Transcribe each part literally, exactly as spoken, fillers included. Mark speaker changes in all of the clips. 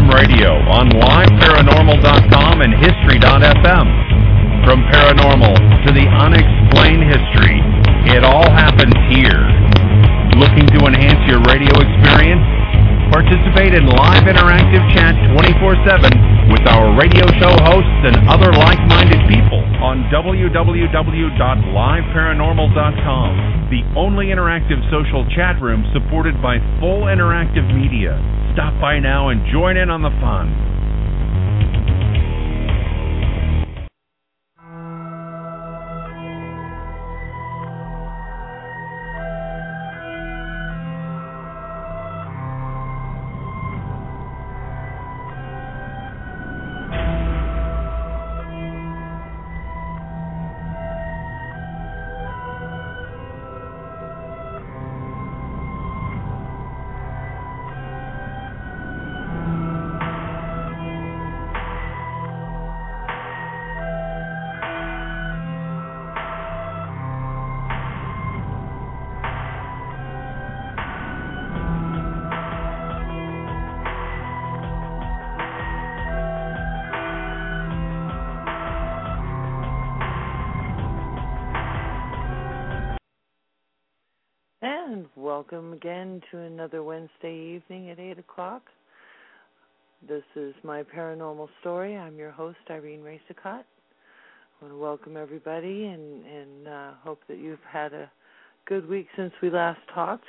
Speaker 1: Ham Radio on live paranormal dot com and history dot f m. From paranormal to the unexplained history, it all happens here. Looking to enhance your radio experience? Participate in live interactive chat twenty-four seven with our radio show hosts and other like-minded people on w w w dot live paranormal dot com, the only interactive social chat room supported by full interactive media. Stop by now and join in on the fun.
Speaker 2: Welcome again to another Wednesday evening at eight o'clock. This is My Paranormal Story. I'm your host, Irene Racicott. I want to welcome everybody and, and uh, hope that you've had a good week since we last talked.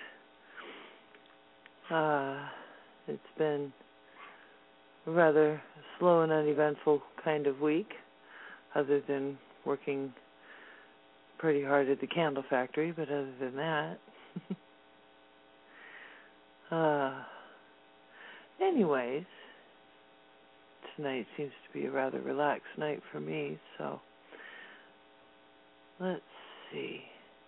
Speaker 2: Uh, it's been a rather slow and uneventful kind of week, other than working pretty hard at the candle factory, but other than that... Uh, anyways, tonight seems to be a rather relaxed night for me, so let's see.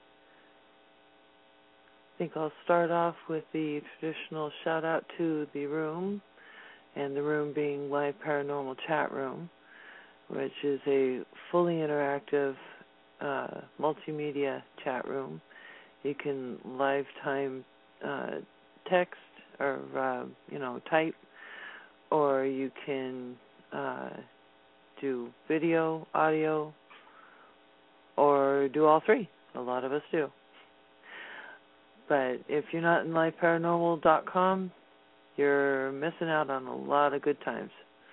Speaker 2: I think I'll start off with the traditional shout out to the room, and the room being Live Paranormal Chat Room, which is a fully interactive uh, multimedia chat room. You can live time uh, text or, uh, you know, type, or you can uh, do video, audio, or do all three. A lot of us do. But if you're not in live paranormal dot com, you're missing out on a lot of good times.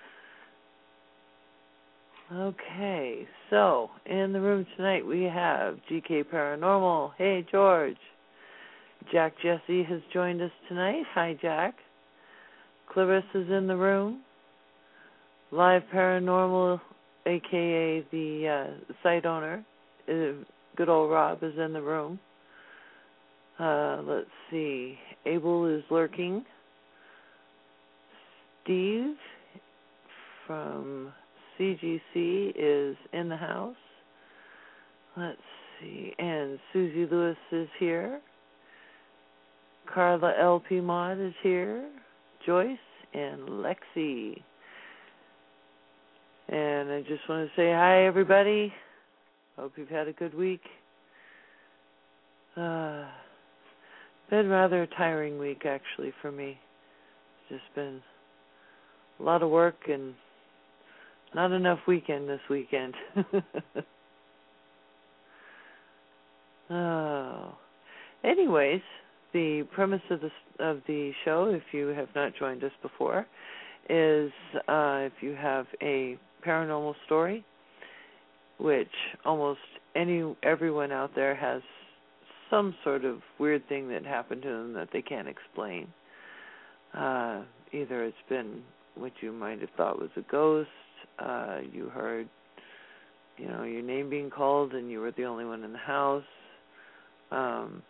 Speaker 2: Okay, so in the room tonight we have G K Paranormal. Hey, George. Jack Jesse has joined us tonight. Hi, Jack. Clarissa's in the room. Live Paranormal, a k a the uh, site owner, uh, good old Rob, is in the room. Uh, let's see. Abel is lurking. Steve from C G C is in the house. Let's see. And Susie Lewis is here. Carla L P Mod is here, Joyce, and Lexi. And I just want to say hi, everybody. Hope you've had a good week. Uh, been rather a tiring week, actually, for me. It's just been a lot of work and not enough weekend this weekend. Oh. Anyways, the premise of the of the show, if you have not joined us before, is uh, if you have a paranormal story, which almost any everyone out there has some sort of weird thing that happened to them that they can't explain. Uh, either it's been what you might have thought was a ghost, uh, you heard, you know, your name being called and you were the only one in the house. Um,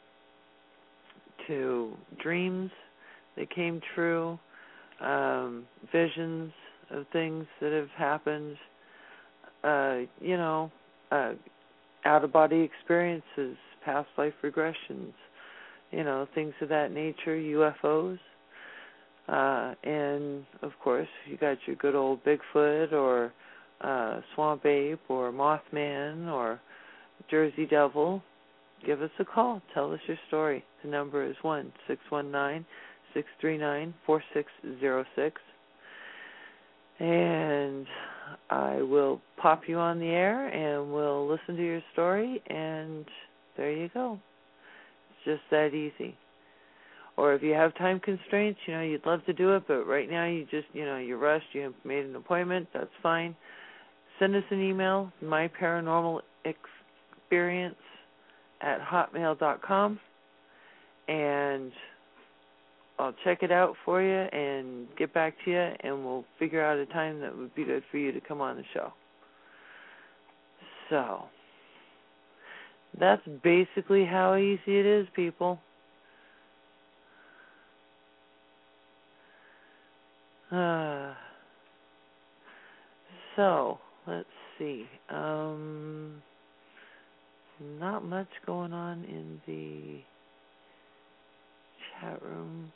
Speaker 2: to dreams that came true, um, visions of things that have happened, uh, you know, uh, out-of-body experiences, past life regressions, you know, things of that nature, U F Os. Uh, and, of course, you got your good old Bigfoot or uh, Swamp Ape or Mothman or Jersey Devil, give us a call. Tell us your story. The number is one six one nine, six three nine, four six zero six. and I will pop you on the air and we'll listen to your story, and there you go. It's just that easy. Or if you have time constraints, you know, you'd love to do it, but right now you just, you know, you're rushed, you have made an appointment, that's fine. Send us an email, my paranormal experience at hotmail dot com, and I'll check it out for you and get back to you, and we'll figure out a time that would be good for you to come on the show. So, that's basically how easy it is, people. Uh, so, let's see. Um, not much going on in the chat room.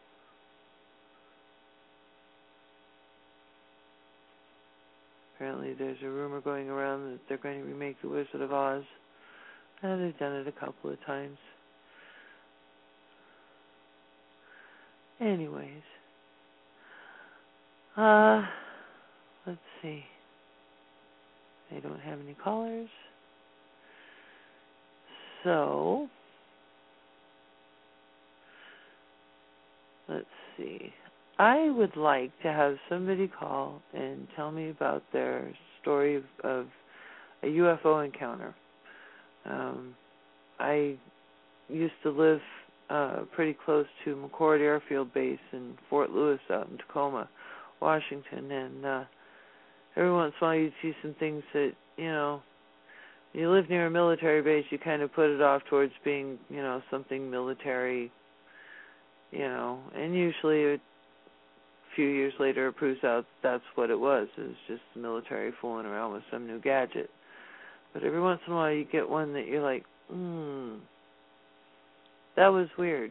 Speaker 2: Apparently there's a rumor going around that they're going to remake The Wizard of Oz. And they've done it a couple of times. Anyways. Uh, let's see. They don't have any callers. So, let's see. I would like to have somebody call and tell me about their story of, of a U F O encounter. Um, I used to live uh, pretty close to McChord Airfield Base in Fort Lewis out in Tacoma, Washington, and uh, every once in a while you'd see some things that, you know, you live near a military base, you kind of put it off towards being, you know, something military, you know, and usually a few years later it proves out that's what it was. It was just the military fooling around with some new gadget. But every once in a while you get one that you're like, hmm, that was weird.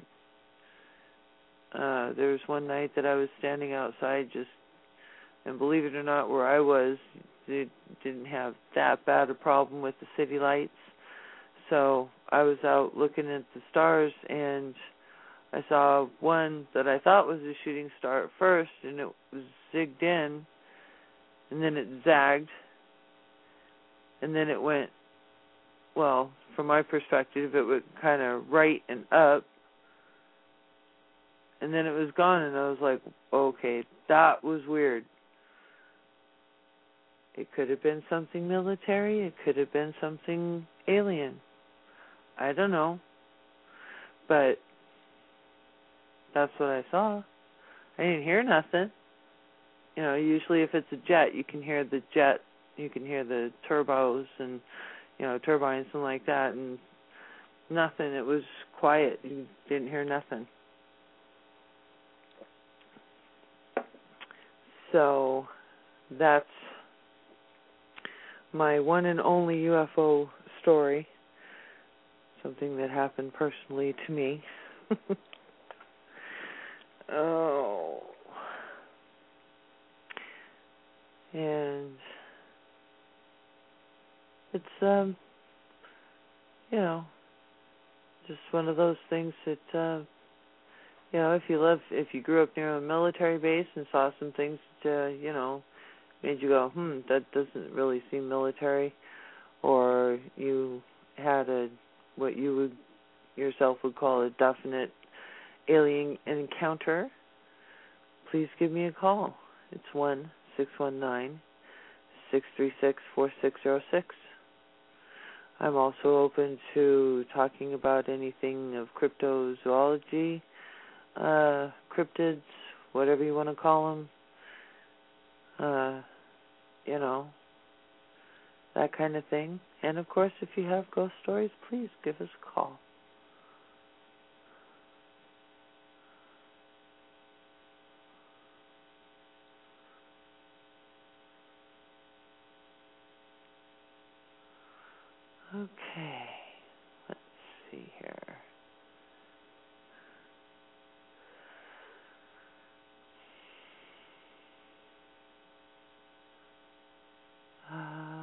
Speaker 2: Uh, there was one night that I was standing outside just, and believe it or not, where I was, they didn't have that bad a problem with the city lights. So I was out looking at the stars, and I saw one that I thought was a shooting star at first, and it was zigged in, and then it zagged, and then it went, well, from my perspective, it went kind of right and up, and then it was gone, and I was like, okay, that was weird. It could have been something military. It could have been something alien. I don't know. But that's what I saw. I didn't hear nothing. You know, usually if it's a jet, you can hear the jet, you can hear the turbos and, you know, turbines and like that, and nothing. It was quiet. You didn't hear nothing. So that's my one and only U F O story, something that happened personally to me. Oh. And it's, um, you know, just one of those things that, uh, you know, if you live, if you grew up near a military base and saw some things that, uh, you know, made you go, hmm, that doesn't really seem military, or you had a, what you would yourself would call a definite alien encounter, please give me a call. It's one six one nine, six three six, four six zero six. I'm also open to talking about anything of cryptozoology, uh, cryptids, whatever you want to call them. Uh, you know, that kind of thing. And, of course, if you have ghost stories, please give us a call. Okay, let's see here. Uh,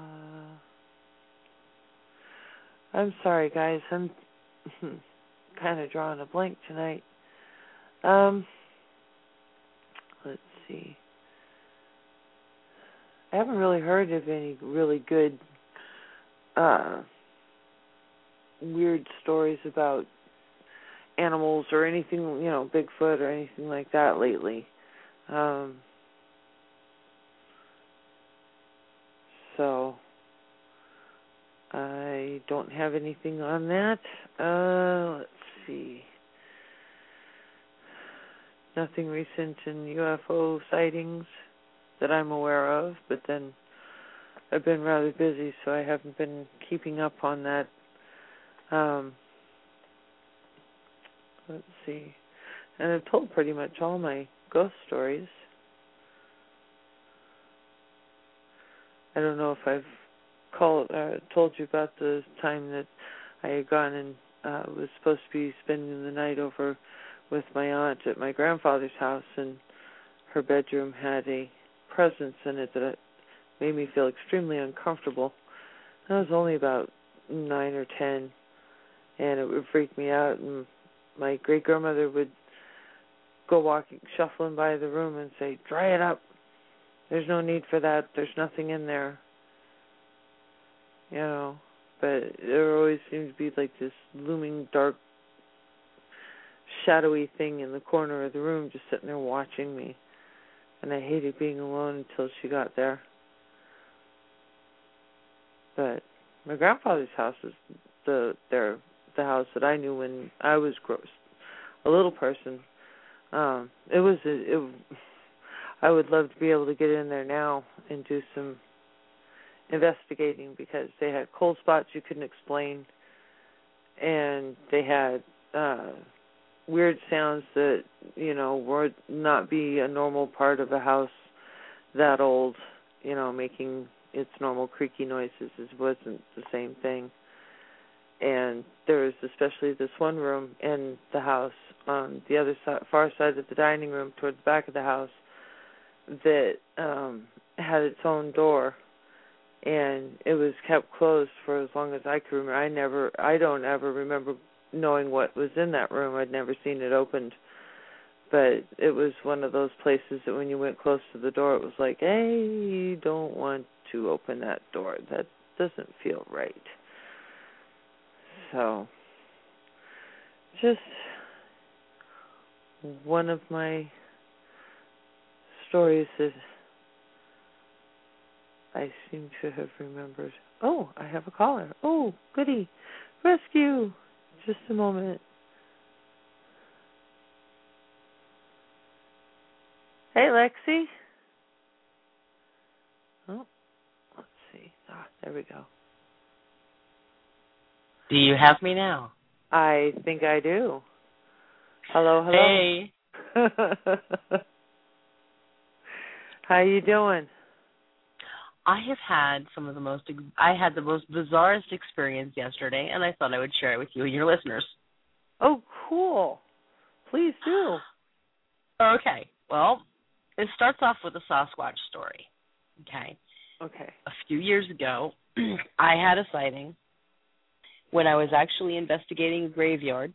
Speaker 2: I'm sorry, guys. I'm kind of drawing a blank tonight. Um, let's see. I haven't really heard of any really good uh, weird stories about animals or anything, you know, Bigfoot or anything like that lately. Um, so I don't have anything on that. Uh, let's see. Nothing recent in U F O sightings that I'm aware of, but then I've been rather busy, so I haven't been keeping up on that. Um, let's see. And I've told pretty much all my ghost stories. I don't know if I've called, uh, told you about the time that I had gone and uh, was supposed to be spending the night over with my aunt at my grandfather's house, and her bedroom had a presence in it that made me feel extremely uncomfortable. I was only about nine or ten, and it would freak me out, and my great-grandmother would go walking, shuffling by the room and say, "Dry it up. There's no need for that. There's nothing in there." You know, but there always seemed to be like this looming, dark, shadowy thing in the corner of the room just sitting there watching me. And I hated being alone until she got there. But my grandfather's house is the their the house that I knew when I was gross, a little person. Um, it was a, it. I would love to be able to get in there now and do some investigating, because they had cold spots you couldn't explain, and they had uh, weird sounds that, you know, would not be a normal part of a house that old, you know, making its normal creaky noises. It wasn't the same thing. And there was especially this one room in the house on the other side, far side of the dining room toward the back of the house, that um, had its own door, and it was kept closed for as long as I could remember. I never, I don't ever remember knowing what was in that room. I'd never seen it opened, but it was one of those places that when you went close to the door, it was like, hey, you don't want to open that door. That doesn't feel right. So, just one of my stories that I seem to have remembered. Oh, I have a caller. Oh, goody. Rescue. Just a moment. Hey, Lexi. Oh, let's see. Ah, there we go.
Speaker 3: Do you have me now?
Speaker 2: I think I do. Hello, hello.
Speaker 3: Hey.
Speaker 2: How you doing?
Speaker 3: I have had some of the most, I had the most bizarrest experience yesterday, and I thought I would share it with you and your listeners.
Speaker 2: Oh, cool. Please do.
Speaker 3: Okay. Well, it starts off with a Sasquatch story. Okay.
Speaker 2: Okay.
Speaker 3: A few years ago, I had a sighting when I was actually investigating a graveyard,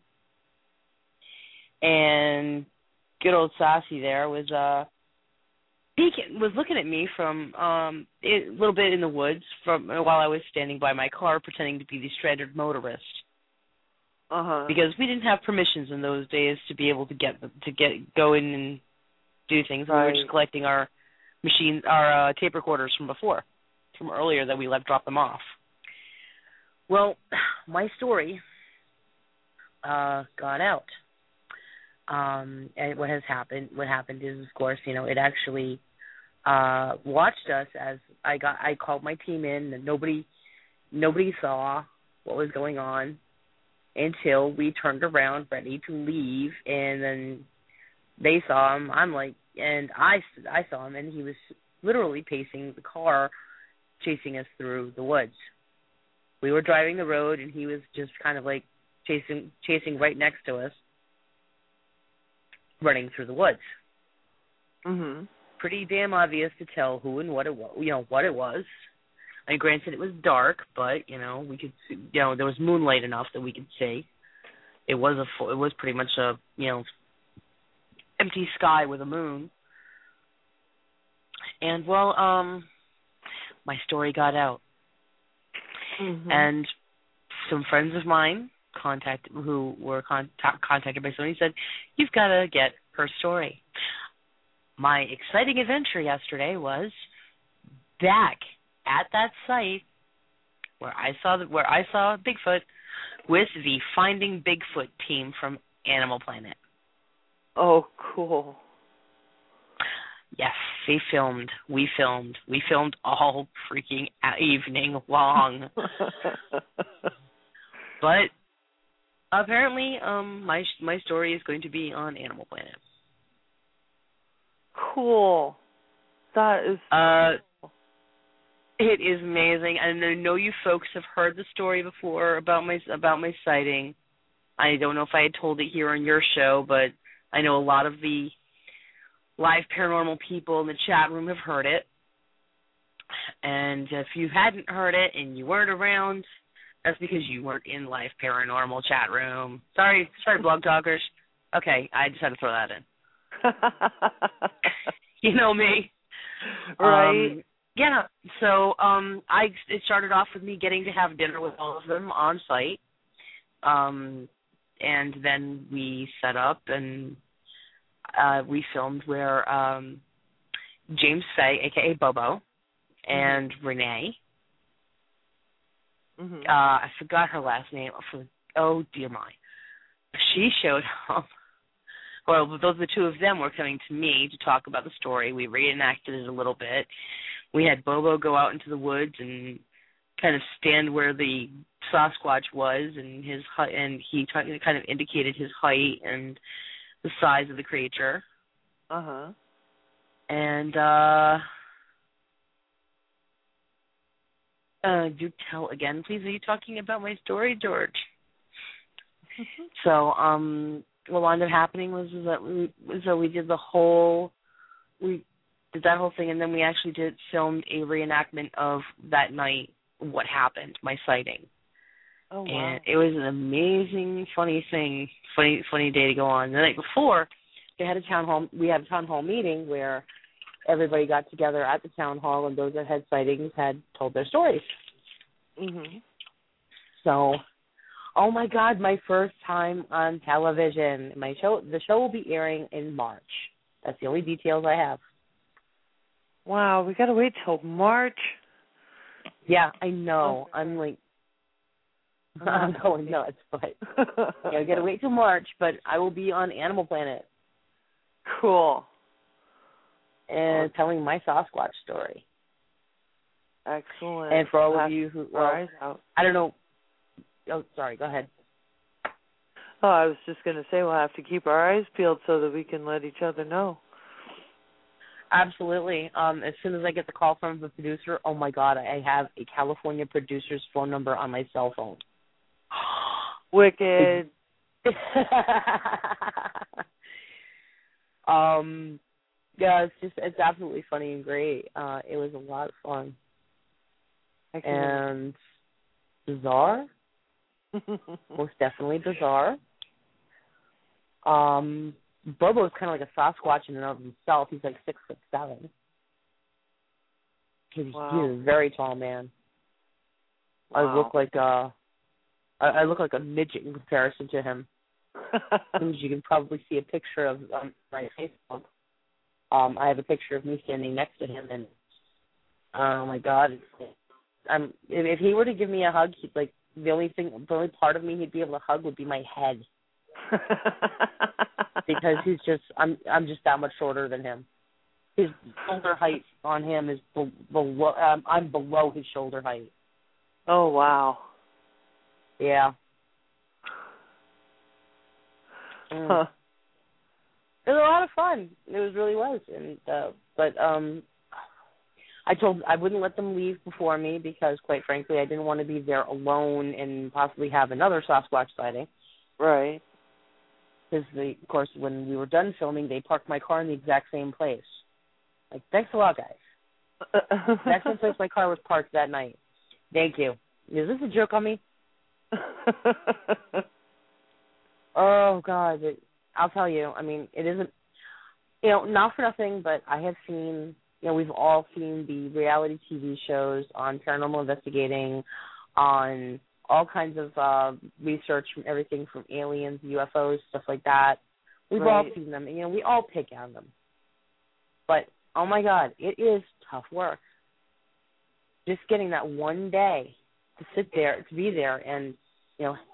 Speaker 3: and good old Sassy there was uh peeking, was looking at me from um a little bit in the woods from while I was standing by my car pretending to be the stranded motorist.
Speaker 2: Uh-huh.
Speaker 3: Because we didn't have permissions in those days to be able to get to get go in and do things.
Speaker 2: Right.
Speaker 3: We were just collecting our machine, our uh, tape recorders from before, from earlier that we left drop them off. Well, my story uh, got out. Um, and what has happened, what happened is, of course, you know, it actually uh, watched us as I got, I called my team in, and nobody, nobody saw what was going on until we turned around ready to leave, and then they saw him. I'm like, and I, I saw him, and he was literally pacing the car, chasing us through the woods. We were driving the road, and he was just kind of like chasing, chasing right next to us, running through the woods.
Speaker 2: Mhm.
Speaker 3: Pretty damn obvious to tell who and what it was. You know what it was. And granted, it was dark, but you know we could, see, you know, there was moonlight enough that we could see. It was a, full, it was pretty much a, you know, empty sky with a moon. And well, um, my story got out.
Speaker 2: Mm-hmm.
Speaker 3: And some friends of mine contact who were con- contacted by somebody said, "You've got to get her story." My exciting adventure yesterday was back at that site where I saw the, where I saw Bigfoot with the Finding Bigfoot team from Animal Planet.
Speaker 2: Oh, cool.
Speaker 3: Yes, they filmed. We filmed. We filmed all freaking evening long. But apparently, um, my my story is going to be on Animal Planet.
Speaker 2: Cool. That is.
Speaker 3: Uh, it is amazing, and I know you folks have heard the story before about my about my sighting. I don't know if I had told it here on your show, but I know a lot of the live paranormal people in the chat room have heard it. And if you hadn't heard it and you weren't around, that's because you weren't in live paranormal chat room. Sorry, sorry, blog talkers. Okay, I just had to throw that in. You know me.
Speaker 2: Right.
Speaker 3: Um, yeah, so um, I it started off with me getting to have dinner with all of them on site. Um, and then we set up and uh, we filmed where um, James Fay, a k a. Bobo, and mm-hmm. Renee,
Speaker 2: mm-hmm.
Speaker 3: uh, I forgot her last name. Oh, dear my. She showed up. Well, those the two of them were coming to me to talk about the story. We reenacted it a little bit. We had Bobo go out into the woods and kind of stand where the Sasquatch was, and his and he t- kind of indicated his height and the size of the creature.
Speaker 2: Uh huh.
Speaker 3: And uh, uh, do tell again, please. Are you talking about my story, George? So, um. what wound up happening was, was that we so we did the whole we did that whole thing, and then we actually did filmed a reenactment of that night, what happened, my sighting.
Speaker 2: Oh wow!
Speaker 3: And it was an amazing, funny thing, funny funny day to go on. The night before, they had a town hall. We had a town hall meeting where everybody got together at the town hall, and those that had sightings had told their stories.
Speaker 2: Mhm.
Speaker 3: So. Oh my God! My first time on television. My show, the show will be airing in March. That's the only details I have.
Speaker 2: Wow, we gotta wait till March.
Speaker 3: Yeah, I know. I'm like, I'm going nuts, but yeah, we gotta wait till March. But I will be on Animal Planet.
Speaker 2: Cool.
Speaker 3: And telling my Sasquatch story.
Speaker 2: Excellent.
Speaker 3: And for all
Speaker 2: we'll
Speaker 3: of you who, well, I don't know. Oh, sorry, go ahead.
Speaker 2: Oh, I was just going to say we'll have to keep our eyes peeled so that we can let each other know.
Speaker 3: Absolutely. Um, as soon as I get the call from the producer, oh, my God, I have a California producer's phone number on my cell phone.
Speaker 2: Wicked.
Speaker 3: um, yeah, it's just, it's absolutely funny and great. Uh, it was a lot of fun. And bizarre. Most definitely bizarre. Um, Bobo's kind of like a Sasquatch in and of himself. He's like six foot seven. He's,
Speaker 2: wow.
Speaker 3: he's a very tall man.
Speaker 2: Wow.
Speaker 3: I look like a, I, I look like a midget in comparison to him. As you can probably see a picture of um, my Facebook. Um, I have a picture of me standing next to him, and oh my God, it's, I'm, if, if he were to give me a hug, he'd like. The only thing, the only part of me he'd be able to hug would be my head, because he's just, I'm, I'm just that much shorter than him. His shoulder height on him is be, below, um, I'm below his shoulder height.
Speaker 2: Oh wow!
Speaker 3: Yeah. Mm.
Speaker 2: Huh.
Speaker 3: It was a lot of fun. It was really was, and uh, but um. I told I wouldn't let them leave before me because, quite frankly, I didn't want to be there alone and possibly have another Sasquatch sighting.
Speaker 2: Right.
Speaker 3: Because, of course, when we were done filming, they parked my car in the exact same place. Like, thanks a lot, guys. Exact same place my car was parked that night. Thank you. Is this a joke on me? Oh, God. It, I'll tell you. I mean, it isn't, you know, not for nothing, but I have seen you know, we've all seen the reality T V shows on paranormal investigating, on all kinds of uh, research from everything from aliens, U F Os, stuff like that. We've
Speaker 2: right.
Speaker 3: all seen them. You know, we all pick on them. But, oh, my God, it is tough work. Just getting that one day to sit there, to be there, and, you know,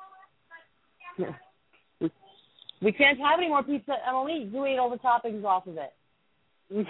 Speaker 3: we, we can't have any more pizza, Emily. You ate all the toppings off of it.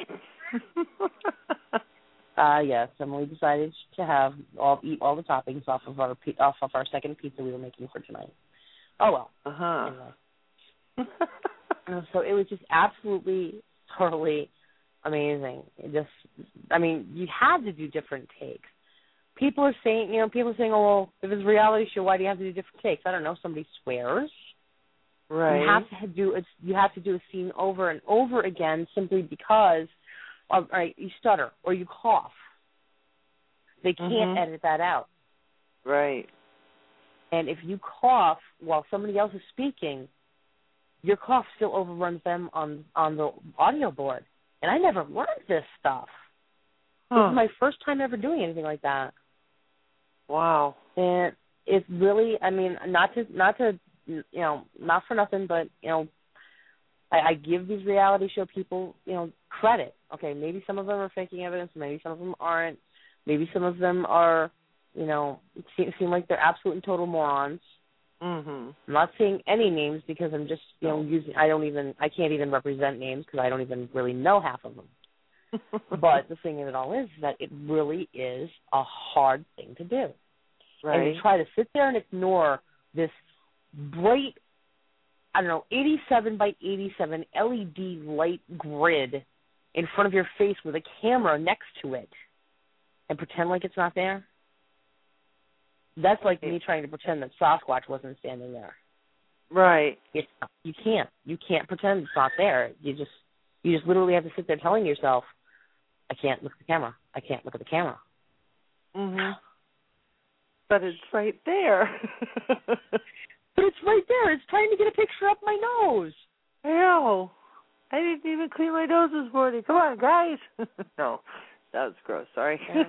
Speaker 3: uh, yes, Emily decided to have all eat all the toppings off of our off of our second pizza we were making for tonight. Oh well.
Speaker 2: Uh huh.
Speaker 3: Anyway. uh, so it was just absolutely, totally amazing. It just, I mean, you had to do different takes. People are saying, you know, people are saying, oh, well, if it's a reality show, why do you have to do different takes? I don't know. Somebody swears.
Speaker 2: Right.
Speaker 3: You have to do a, you have to do a scene over and over again simply because, of, right, you stutter or you cough. They can't
Speaker 2: mm-hmm.
Speaker 3: edit that out.
Speaker 2: Right.
Speaker 3: And if you cough while somebody else is speaking, your cough still overruns them on on the audio board. And I never learned this stuff.
Speaker 2: Huh.
Speaker 3: This is my first time ever doing anything like that.
Speaker 2: Wow.
Speaker 3: And it's really, I mean, not to not to you know, not for nothing, but, you know, I, I give these reality show people, you know, credit. Okay, maybe some of them are faking evidence, maybe some of them aren't. Maybe some of them are, you know, seem, seem like they're absolute and total morons.
Speaker 2: Mm-hmm.
Speaker 3: I'm not saying any names because I'm just, you know, using, I don't even, I can't even represent names because I don't even really know half of them. But the thing of it all is that it really is a hard thing to do.
Speaker 2: Right.
Speaker 3: And to try to sit there and ignore this bright, I don't know, eighty-seven by eighty-seven L E D light grid in front of your face with a camera next to it and pretend like it's not there. That's like me trying to pretend that Sasquatch wasn't standing there.
Speaker 2: Right.
Speaker 3: It's, you can't. You can't pretend it's not there. You just, you just literally have to sit there telling yourself, I can't look at the camera. I can't look at the camera.
Speaker 2: Mhm. But it's right there.
Speaker 3: But it's right there. It's trying to get a picture up my nose.
Speaker 2: Hell, I didn't even clean my nose this morning. Come on, guys. No, that was gross. Sorry.
Speaker 3: Yeah.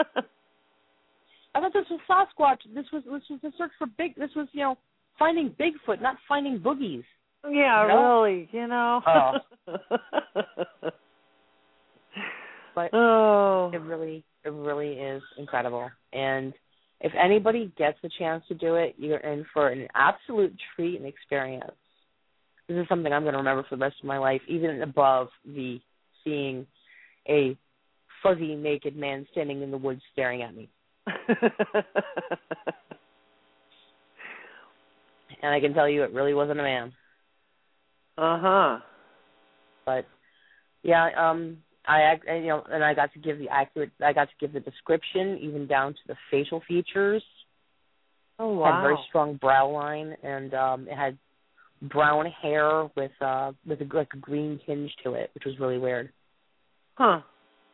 Speaker 3: I thought this was Sasquatch. This was this was the search for big. This was, you know, finding Bigfoot, not finding boogies.
Speaker 2: Yeah,
Speaker 3: you know?
Speaker 2: really. You know.
Speaker 3: Oh. But
Speaker 2: oh.
Speaker 3: it really, it really is incredible. And if anybody gets the chance to do it, you're in for an absolute treat and experience. This is something I'm going to remember for the rest of my life, even above the seeing a fuzzy, naked man standing in the woods staring at me. And I can tell you it really wasn't a man.
Speaker 2: Uh-huh.
Speaker 3: But, yeah, um... I, you know, and I got to give the accurate. I got to give the description, even down to the facial features.
Speaker 2: Oh wow!
Speaker 3: It had a very strong brow line, and um, it had brown hair with uh, with a, like a green tinge to it, which was really weird.
Speaker 2: Huh?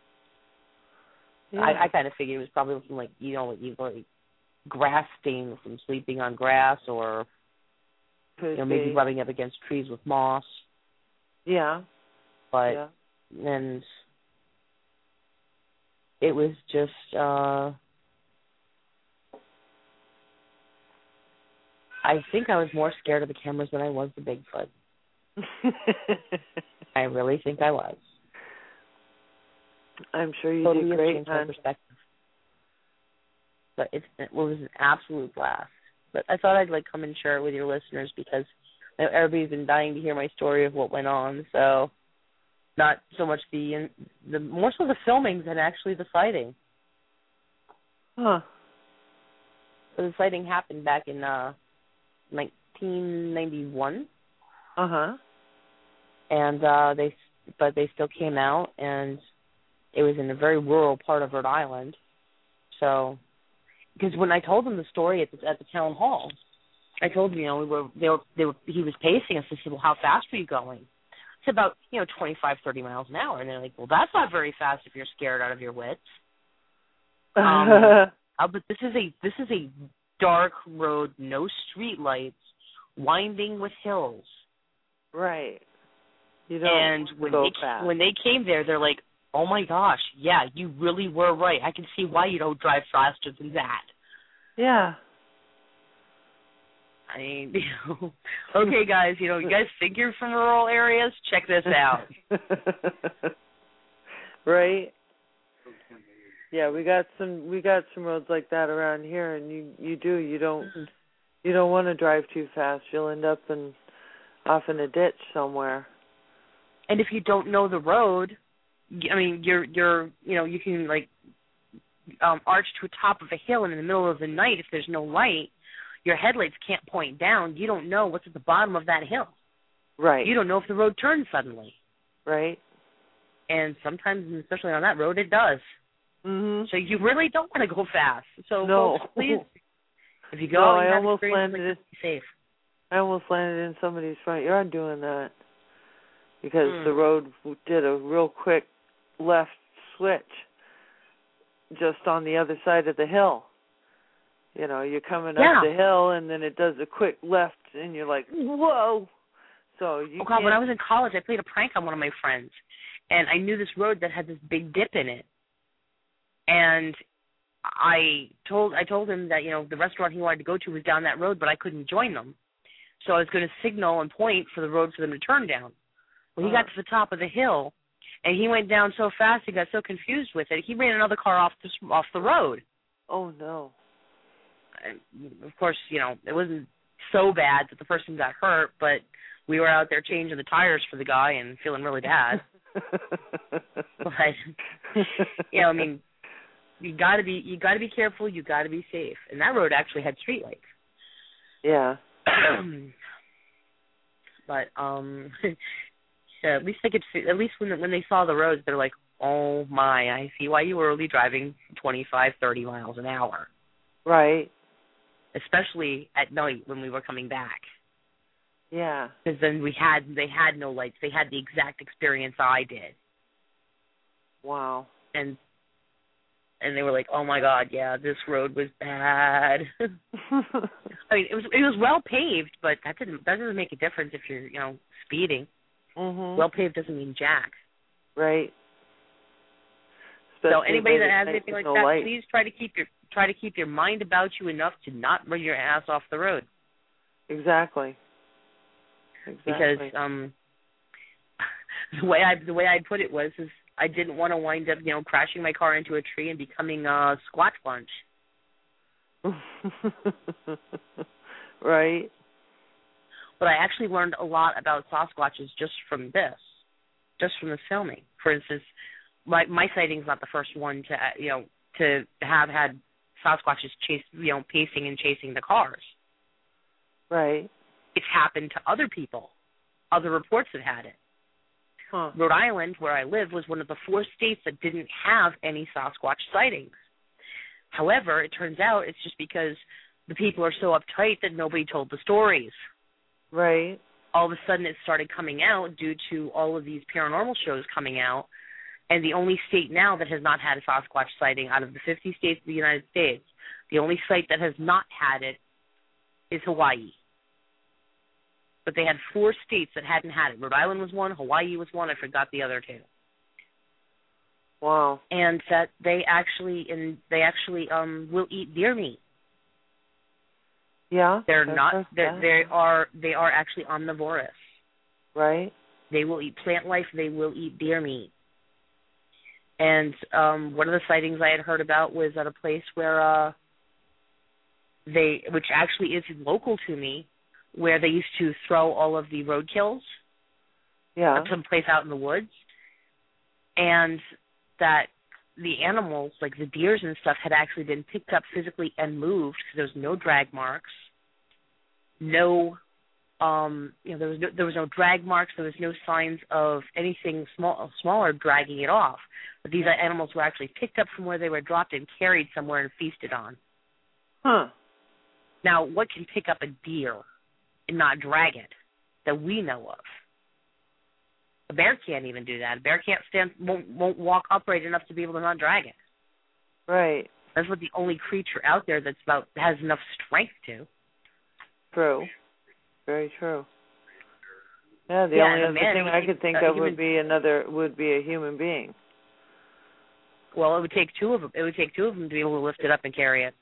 Speaker 2: Yeah.
Speaker 3: I, I kind of figured it was probably from like you know either like grass stain from sleeping on grass, or
Speaker 2: Could
Speaker 3: you know maybe
Speaker 2: be.
Speaker 3: rubbing up against trees with moss.
Speaker 2: Yeah.
Speaker 3: But.
Speaker 2: Yeah.
Speaker 3: And it was just, uh, I think I was more scared of the cameras than I was the Bigfoot. I really think I was.
Speaker 2: I'm sure you
Speaker 3: totally
Speaker 2: did great,
Speaker 3: changed my perspective. But it's, it was an absolute blast. But I thought I'd like come and share it with your listeners because everybody's been dying to hear my story of what went on, so... Not so much the, the more so the filming than actually the sighting.
Speaker 2: Huh.
Speaker 3: So the sighting happened back in uh, nineteen ninety-one.
Speaker 2: Uh huh.
Speaker 3: And uh, they, but they still came out, and it was in a very rural part of Rhode Island. So, because when I told them the story at the, at the town hall, I told them, you know, we were they were they were he was pacing us. I said, well, how fast were you going? It's about, you know, twenty-five, thirty miles an hour. And they're like, well, that's not very fast if you're scared out of your wits. Um, uh, but this is a this is a dark road, no street lights, winding with hills.
Speaker 2: Right. You don't
Speaker 3: and when
Speaker 2: go
Speaker 3: they
Speaker 2: fast.
Speaker 3: when they came there, they're like, oh my gosh, yeah, you really were right. I can see why you don't drive faster than that.
Speaker 2: Yeah.
Speaker 3: I mean, you know, okay, guys, you know, you guys think you're from rural areas? Check this out.
Speaker 2: Right? Yeah, we got some we got some roads like that around here, and you you do you don't
Speaker 3: Mm-hmm.
Speaker 2: you don't want to drive too fast. You'll end up in off in a ditch somewhere.
Speaker 3: And if you don't know the road, I mean, you're you're you know, you can like um, arch to a top of a hill, and in the middle of the night, if there's no light, your headlights can't point down. You don't know what's at the bottom of that hill.
Speaker 2: Right.
Speaker 3: You don't know if the road turns suddenly.
Speaker 2: Right.
Speaker 3: And sometimes, especially on that road, it does.
Speaker 2: Mm-hmm.
Speaker 3: So you really don't want to go fast. So
Speaker 2: no.
Speaker 3: folks, please, if you go,
Speaker 2: no,
Speaker 3: you
Speaker 2: I
Speaker 3: have
Speaker 2: almost
Speaker 3: experience
Speaker 2: landed
Speaker 3: like this, be safe.
Speaker 2: I almost landed in somebody's front yard doing that because
Speaker 3: Mm.
Speaker 2: the road did a real quick left switch just on the other side of the hill. You know, you're coming
Speaker 3: Yeah.
Speaker 2: up the hill, and then it does a quick left, and you're like, whoa. So you
Speaker 3: Oh, God,
Speaker 2: can't...
Speaker 3: when I was in college, I played a prank on one of my friends, and I knew this road that had this big dip in it. And I told I told him that, you know, the restaurant he wanted to go to was down that road, but I couldn't join them. So I was going to signal and point for the road for them to turn down. Well, he
Speaker 2: uh-huh.
Speaker 3: got to the top of the hill, and he went down so fast, he got so confused with it, he ran another car off the, off the road.
Speaker 2: Oh, no.
Speaker 3: And of course, you know, it wasn't so bad that the person got hurt, but we were out there changing the tires for the guy and feeling really bad. But, you know, I mean, you got to be you got to be careful. You got to be safe. And that road actually had streetlights.
Speaker 2: Yeah.
Speaker 3: But um, so at least they could. See, at least when when they saw the roads, they're like, "Oh my! I see why you were only driving twenty-five, thirty miles an hour."
Speaker 2: Right.
Speaker 3: Especially at night when we were coming back.
Speaker 2: Yeah.
Speaker 3: Because then we had they had no lights. They had the exact experience I did.
Speaker 2: Wow.
Speaker 3: And and they were like, "Oh my God, yeah, this road was bad." I mean, it was it was well paved, but that didn't that doesn't make a difference if you're you know speeding.
Speaker 2: Mm-hmm.
Speaker 3: Well paved doesn't mean jack.
Speaker 2: Right.
Speaker 3: So
Speaker 2: Especially
Speaker 3: anybody that
Speaker 2: late at
Speaker 3: has
Speaker 2: night
Speaker 3: anything
Speaker 2: with
Speaker 3: like
Speaker 2: no
Speaker 3: that,
Speaker 2: light.
Speaker 3: please try to keep your try to keep your mind about you enough to not run your ass off the road.
Speaker 2: Exactly. Exactly.
Speaker 3: Because um, the way I the way I put it was is I didn't want to wind up you know crashing my car into a tree and becoming a Squatch lunch.
Speaker 2: Right.
Speaker 3: But I actually learned a lot about Sasquatches just from this, just from the filming. For instance, my my sighting's not the first one to you know to have had Sasquatches chase you know pacing and chasing the cars.
Speaker 2: Right.
Speaker 3: It's happened to other people. Other reports have had it.
Speaker 2: Huh.
Speaker 3: Rhode Island, where I live, was one of the four states that didn't have any Sasquatch sightings. However, it turns out it's just because the people are so uptight that nobody told the stories.
Speaker 2: Right.
Speaker 3: All of a sudden it started coming out due to all of these paranormal shows coming out, and the only state now that has not had a Sasquatch sighting out of the fifty states of the United States, the only state that has not had it is Hawaii. But they had four states that hadn't had it. Rhode Island was one, Hawaii was one, I forgot the other two.
Speaker 2: Wow.
Speaker 3: And that they actually and they actually um will eat deer meat.
Speaker 2: Yeah.
Speaker 3: They're
Speaker 2: that's
Speaker 3: not
Speaker 2: that's
Speaker 3: they're,
Speaker 2: that.
Speaker 3: they are they are actually omnivorous.
Speaker 2: Right.
Speaker 3: They will eat plant life, they will eat deer meat. And um one of the sightings I had heard about was at a place where uh they which actually is local to me, where they used to throw all of the roadkills.
Speaker 2: Yeah.
Speaker 3: Someplace out in the woods. And that the animals, like the deers and stuff, had actually been picked up physically and moved because there was no drag marks, no, um, you know, there was no, there was no drag marks, there was no signs of anything small, smaller dragging it off. But these animals were actually picked up from where they were dropped and carried somewhere and feasted on.
Speaker 2: Huh.
Speaker 3: Now, what can pick up a deer and not drag it that we know of? A bear can't even do that. A bear can't stand, won't, won't walk upright enough to be able to not drag it.
Speaker 2: Right.
Speaker 3: That's what the only creature out there that's about has enough strength to.
Speaker 2: True. Very true. Yeah, the
Speaker 3: Yeah,
Speaker 2: only
Speaker 3: and a
Speaker 2: other
Speaker 3: man
Speaker 2: thing
Speaker 3: would
Speaker 2: I
Speaker 3: be-
Speaker 2: could think
Speaker 3: uh,
Speaker 2: of
Speaker 3: human-
Speaker 2: would be another would be a human being.
Speaker 3: Well, it would take two of them. It would take two of them to be able to lift it up and carry it.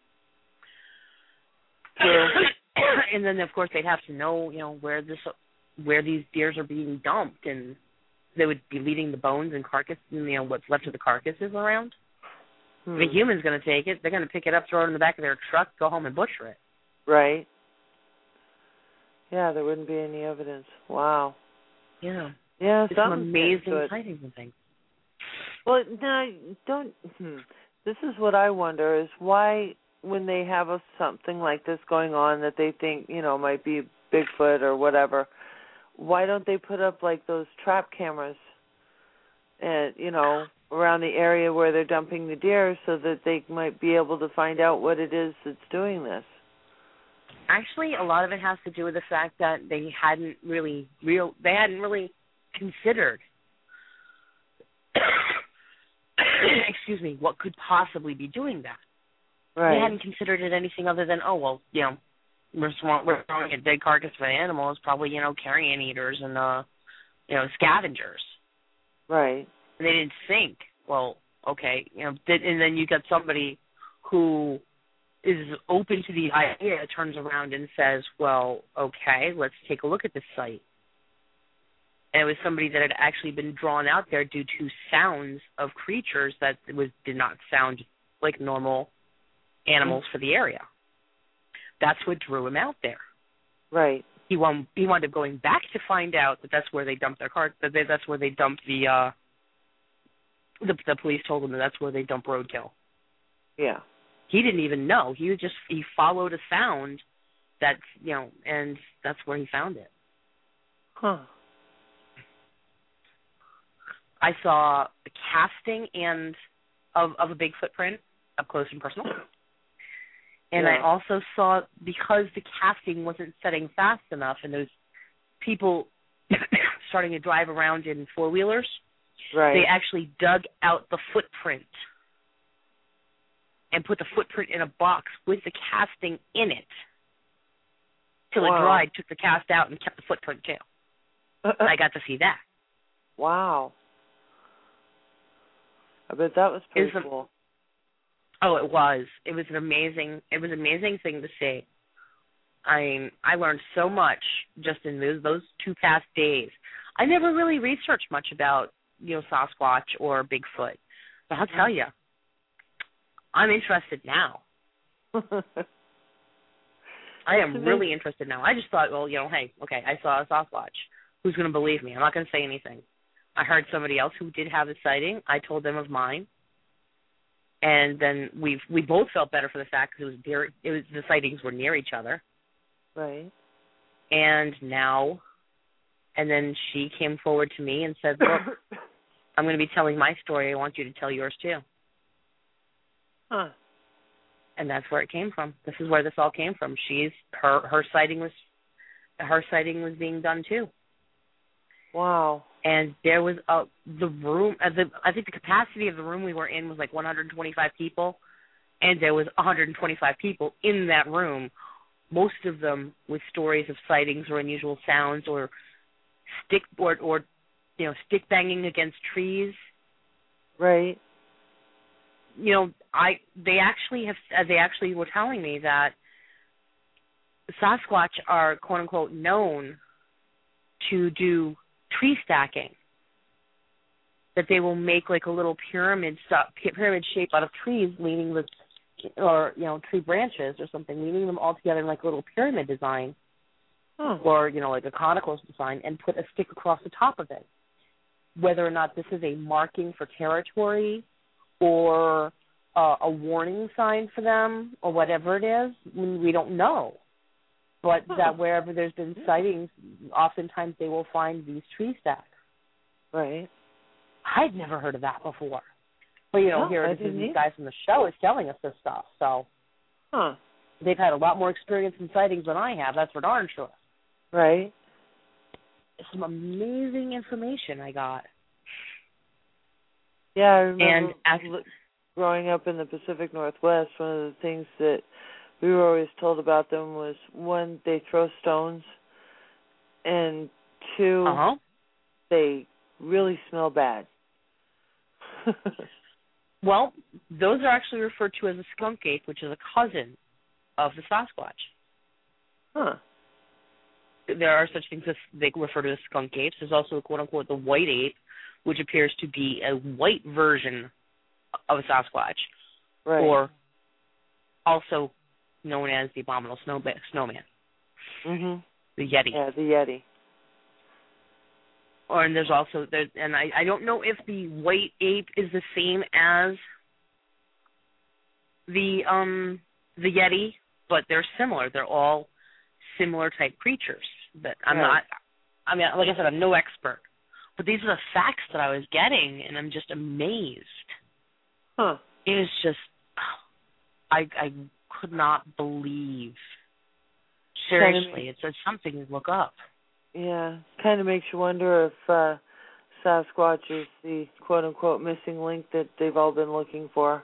Speaker 2: True.
Speaker 3: And then, of course, they'd have to know, you know, where this, where these deers are being dumped, and they would be leaving the bones and carcass, you know, what's left of the carcasses around.
Speaker 2: Hmm.
Speaker 3: If a human's going to take it, they're going to pick it up, throw it in the back of their truck, go home and butcher it.
Speaker 2: Right. Yeah, there wouldn't be any evidence. Wow.
Speaker 3: Yeah.
Speaker 2: Yeah,
Speaker 3: It's some amazing sightings and things.
Speaker 2: Well, no, don't. Hmm. This is what I wonder: is why, when they have a, something like this going on that they think, you know, might be Bigfoot or whatever, why don't they put up like those trap cameras, and you know, around the area where they're dumping the deer, so that they might be able to find out what it is that's doing this?
Speaker 3: Actually, a lot of it has to do with the fact that they hadn't really real they hadn't really considered excuse me, what could possibly be doing that.
Speaker 2: Right.
Speaker 3: They hadn't considered it anything other than, oh, well, you know, we're, we're throwing a dead carcass of an animal. It's probably, you know, carrion eaters and, uh, you know, scavengers.
Speaker 2: Right.
Speaker 3: And they didn't think, well, okay, you know, and then you got somebody who is open to the idea, turns around and says, well, okay, let's take a look at this site. And it was somebody that had actually been drawn out there due to sounds of creatures that was did not sound like normal animals mm-hmm. for the area. That's what drew him out there.
Speaker 2: Right.
Speaker 3: He wound, he wound up going back to find out that that's where they dumped their car. That they, that's where they dumped the, uh, the. The police told him that that's where they dump roadkill.
Speaker 2: Yeah.
Speaker 3: He didn't even know. He was just he followed a sound that you know, and that's where he found it.
Speaker 2: Huh.
Speaker 3: I saw a casting and of of a big footprint up close and personal. And
Speaker 2: yeah.
Speaker 3: I also saw, because the casting wasn't setting fast enough and those people starting to drive around in four-wheelers,
Speaker 2: right.
Speaker 3: they actually dug out the footprint and put the footprint in a box with the casting in it till
Speaker 2: wow.
Speaker 3: it dried, took the cast out, and kept the footprint too. I got to see that.
Speaker 2: Wow. I bet that was pretty
Speaker 3: was
Speaker 2: cool.
Speaker 3: A, oh, it was. It was an amazing. It was an amazing thing to see. I mean, I learned so much just in those, those two past days. I never really researched much about, you know, Sasquatch or Bigfoot, but I'll tell you, I'm interested now. I am really interested now. I just thought, well, you know, hey, okay, I saw a Sasquatch. Who's going to believe me? I'm not going to say anything. I heard somebody else who did have a sighting. I told them of mine, and then we we both felt better for the fact because it was near, it was the sightings were near each other.
Speaker 2: Right.
Speaker 3: And now, and then she came forward to me and said, "Look, I'm going to be telling my story. I want you to tell yours too."
Speaker 2: Huh.
Speaker 3: And that's where it came from. This is where this all came from. She's her her sighting was her sighting was being done too.
Speaker 2: Wow.
Speaker 3: And there was a the room. Uh, the, I think the capacity of the room we were in was like one hundred twenty-five people, and there was one hundred twenty-five people in that room. Most of them with stories of sightings or unusual sounds or stick or, or you know stick banging against trees.
Speaker 2: Right.
Speaker 3: You know, I they actually have uh, they actually were telling me that Sasquatch are quote unquote known to do tree stacking, that they will make like a little pyramid stuff, pyramid shape out of trees, leaning the or you know tree branches or something, leaning them all together in like a little pyramid design,
Speaker 2: huh.
Speaker 3: or you know like a conical design, and put a stick across the top of it. Whether or not this is a marking for territory or uh, a warning sign for them or whatever it is, we don't know. But huh. that wherever there's been sightings, oftentimes they will find these tree stacks.
Speaker 2: Right.
Speaker 3: I'd never heard of that before. But, you know,
Speaker 2: no,
Speaker 3: here these guys from the show is telling us this stuff. So
Speaker 2: huh.
Speaker 3: they've had a lot more experience in sightings than I have. That's for darn sure.
Speaker 2: Right.
Speaker 3: Some amazing information I got.
Speaker 2: Yeah, I remember
Speaker 3: and actually,
Speaker 2: growing up in the Pacific Northwest, one of the things that we were always told about them was, one, they throw stones, and two,
Speaker 3: uh-huh.
Speaker 2: they really smell bad.
Speaker 3: Well, those are actually referred to as a skunk ape, which is a cousin of the Sasquatch.
Speaker 2: Huh.
Speaker 3: There are such things as they refer to as skunk apes. There's also, quote-unquote, the white ape, which appears to be a white version of a Sasquatch,
Speaker 2: right.
Speaker 3: or also known as the abominable snowman. snowman.
Speaker 2: Mm-hmm.
Speaker 3: The Yeti.
Speaker 2: Yeah, the Yeti.
Speaker 3: Or and there's also there, and I, I don't know if the white ape is the same as the um the Yeti, but they're similar. They're all similar type creatures. But I'm
Speaker 2: right.
Speaker 3: not. I mean, like I said, I'm no expert. But these are the facts that I was getting, and I'm just amazed.
Speaker 2: Huh.
Speaker 3: It is just, I I could not believe. Seriously,
Speaker 2: kind of,
Speaker 3: it's, it's something to look up.
Speaker 2: Yeah, kind of makes you wonder if uh, Sasquatch is the quote-unquote missing link that they've all been looking for.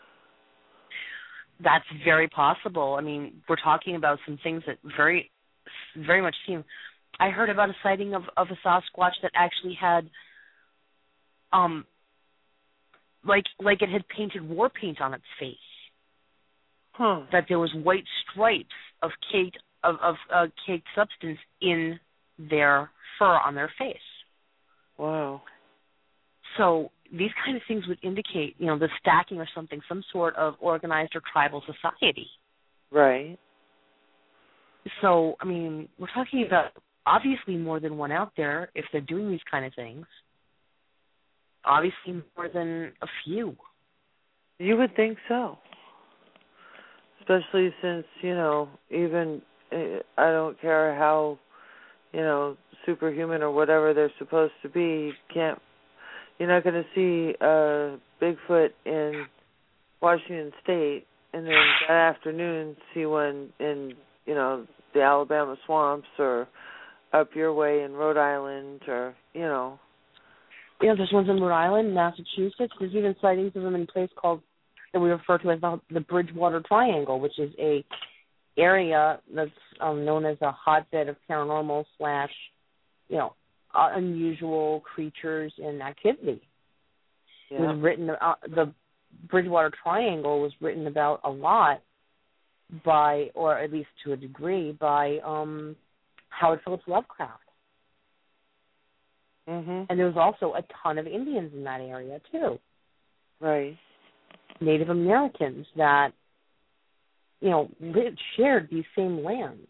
Speaker 3: That's very possible. I mean, we're talking about some things that very, very much seem. I heard about a sighting of, of a Sasquatch that actually had, um, like like it had painted war paint on its face.
Speaker 2: Huh.
Speaker 3: That there was white stripes of caked of of uh, caked substance in their fur on their face.
Speaker 2: Wow.
Speaker 3: So these kind of things would indicate, you know, the stacking or something, some sort of organized or tribal society.
Speaker 2: Right.
Speaker 3: So, I mean, we're talking about obviously more than one out there if they're doing these kind of things. Obviously more than a few.
Speaker 2: You would think so. Especially since, you know, even, I don't care how, you know, superhuman or whatever they're supposed to be, you can't, you're not going to see a Bigfoot in Washington State and then that afternoon see one in, you know, the Alabama swamps or up your way in Rhode Island or, you know.
Speaker 3: Yeah, there's ones in Rhode Island, Massachusetts. There's even sightings of them in a place called, that we refer to as the, the Bridgewater Triangle, which is a area that's um, known as a hotbed of paranormal slash, you know, uh, unusual creatures and activity.
Speaker 2: Yeah.
Speaker 3: It was written, uh, the Bridgewater Triangle was written about a lot by, or at least to a degree, by um, Howard Phillips Lovecraft.
Speaker 2: Mm-hmm.
Speaker 3: And there was also a ton of Indians in that area, too.
Speaker 2: Right.
Speaker 3: Native Americans that, you know, lived, shared these same lands.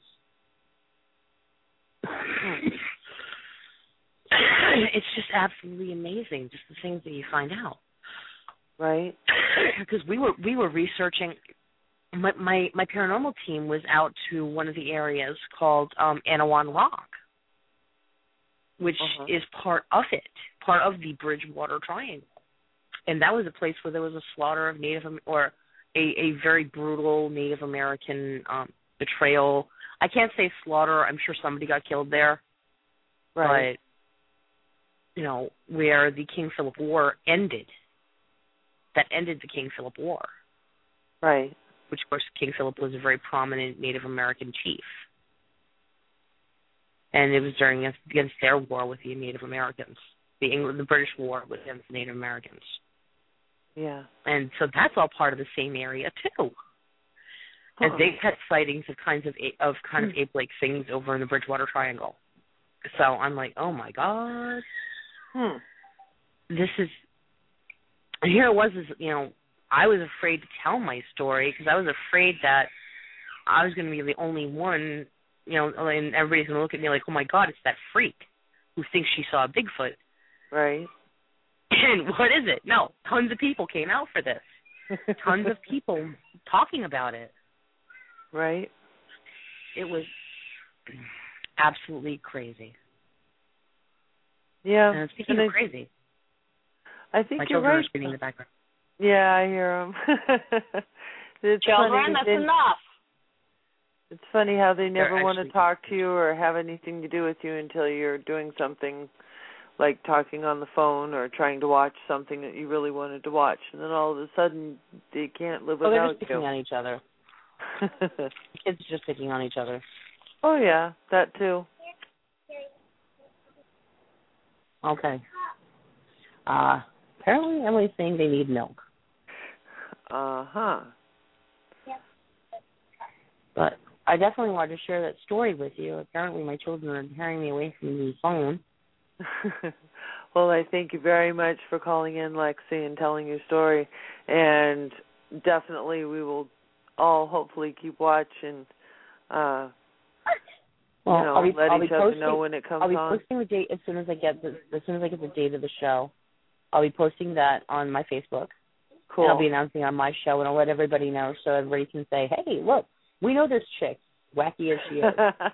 Speaker 3: It's just absolutely amazing, just the things that you find out.
Speaker 2: Right.
Speaker 3: Because we were we were researching. My, my my paranormal team was out to one of the areas called um, Anawan Rock, which
Speaker 2: uh-huh.
Speaker 3: is part of it, part of the Bridgewater Triangle, and that was a place where there was a slaughter of Native or a, a very brutal Native American um, betrayal. I can't say slaughter. I'm sure somebody got killed there,
Speaker 2: right.
Speaker 3: but you know where the King Philip War ended. That ended the King Philip War.
Speaker 2: Right.
Speaker 3: Which, of course, King Philip was a very prominent Native American chief. And it was during against their war with the Native Americans, the England, the British war against the Native Americans.
Speaker 2: Yeah.
Speaker 3: And so that's all part of the same area too.
Speaker 2: Huh.
Speaker 3: And they've had sightings of kinds of of kind of ape-like things over in the Bridgewater Triangle. So I'm like, oh my God,
Speaker 2: hmm.
Speaker 3: this is. And here it was, is you know. I was afraid to tell my story because I was afraid that I was going to be the only one, you know, and everybody's going to look at me like, oh, my God, it's that freak who thinks she saw a Bigfoot.
Speaker 2: Right.
Speaker 3: And what is it? No, tons of people came out for this. Tons of people talking about it.
Speaker 2: Right.
Speaker 3: It was absolutely crazy.
Speaker 2: Yeah.
Speaker 3: And speaking
Speaker 2: and
Speaker 3: of
Speaker 2: I,
Speaker 3: crazy,
Speaker 2: I think
Speaker 3: my
Speaker 2: you're
Speaker 3: children
Speaker 2: right.
Speaker 3: are screaming in the background.
Speaker 2: Yeah, I hear them.
Speaker 3: Children, that's
Speaker 2: they,
Speaker 3: enough.
Speaker 2: It's funny how they never
Speaker 3: They're
Speaker 2: want to
Speaker 3: actually-
Speaker 2: talk to you or have anything to do with you until you're doing something like talking on the phone or trying to watch something that you really wanted to watch. And then all of a sudden, they can't live
Speaker 3: Oh, they're
Speaker 2: without
Speaker 3: just picking
Speaker 2: you.
Speaker 3: on each other. Kids are just picking on each other.
Speaker 2: Oh, yeah, that too.
Speaker 3: Okay. Uh, apparently Emily's saying they need milk.
Speaker 2: Uh-huh.
Speaker 3: But I definitely wanted to share that story with you. Apparently my children are tearing me away from the phone.
Speaker 2: Well, I thank you very much for calling in, Lexi, and telling your story. And definitely we will all hopefully keep watch and uh,
Speaker 3: well,
Speaker 2: you know,
Speaker 3: I'll be,
Speaker 2: let
Speaker 3: I'll
Speaker 2: each
Speaker 3: be
Speaker 2: other
Speaker 3: posting,
Speaker 2: know when it comes
Speaker 3: I'll be
Speaker 2: on.
Speaker 3: posting the date as soon as I get the as soon as I get the date of the show. I'll be posting that on my Facebook.
Speaker 2: Cool.
Speaker 3: And I'll be announcing on my show, and I'll let everybody know so everybody can say, hey, look, we know this chick, wacky as she is.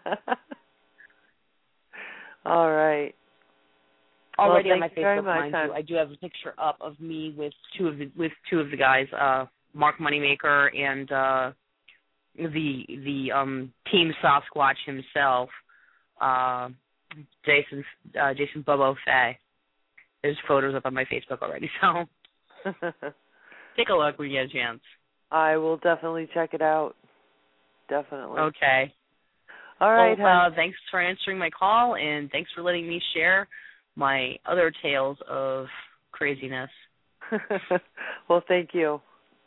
Speaker 2: All right.
Speaker 3: Already
Speaker 2: well,
Speaker 3: on my Facebook, mind you, I do have a picture up of me with two of the, with two of the guys, uh, Mark Moneymaker and uh, the the um, Team Sasquatch himself, uh, Jason uh, Jason Bobo Fay. There's photos up on my Facebook already, so take a look when you get a chance.
Speaker 2: I will definitely check it out. Definitely.
Speaker 3: Okay.
Speaker 2: All right.
Speaker 3: Well, uh, thanks for answering my call, and thanks for letting me share my other tales of craziness.
Speaker 2: Well, thank you.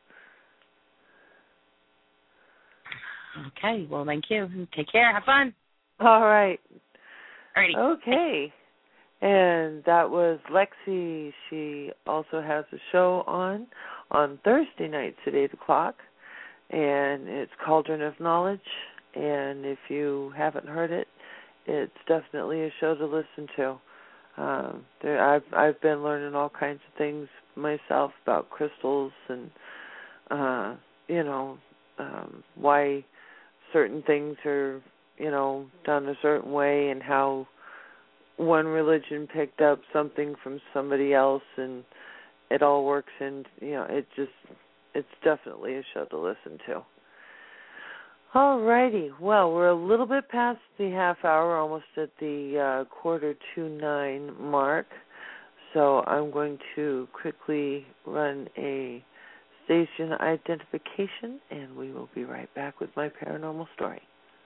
Speaker 3: Okay. Well, thank you. Take care. Have fun.
Speaker 2: All right.
Speaker 3: Alrighty.
Speaker 2: Okay. And that was Lexi. She also has a show on on Thursday nights at eight o'clock, and it's Cauldron of Knowledge. And if you haven't heard it, it's definitely a show to listen to. Um, there, I've I've been learning all kinds of things myself about crystals and uh, you know um, why certain things are you know done a certain way, and how one religion picked up something from somebody else, and it all works. And you know, it just it's definitely a show to listen to. All righty. Well, we're a little bit past the half hour, almost at the uh, quarter to nine mark. So I'm going to quickly run a station identification, and we will be right back with my paranormal story.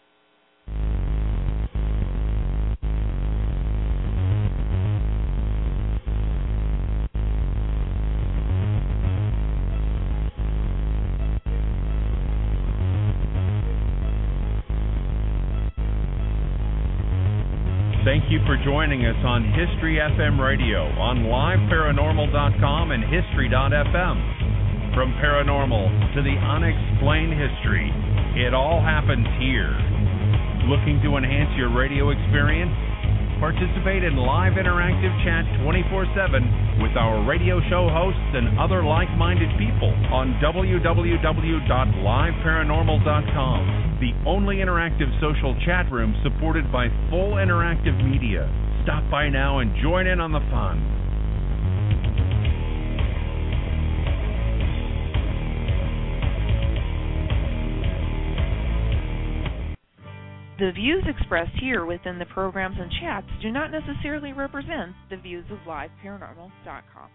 Speaker 1: Thank you for joining us on History F M Radio on live paranormal dot com and history dot f m. From paranormal to the unexplained history, it all happens here. Looking to enhance your radio experience? Participate in live interactive chat twenty-four seven with our radio show hosts and other like-minded people on w w w dot live paranormal dot com, the only interactive social chat room supported by full interactive media. Stop by now and join in on the fun.
Speaker 4: The views expressed here within the programs and chats do not necessarily represent the views of live paranormal dot com.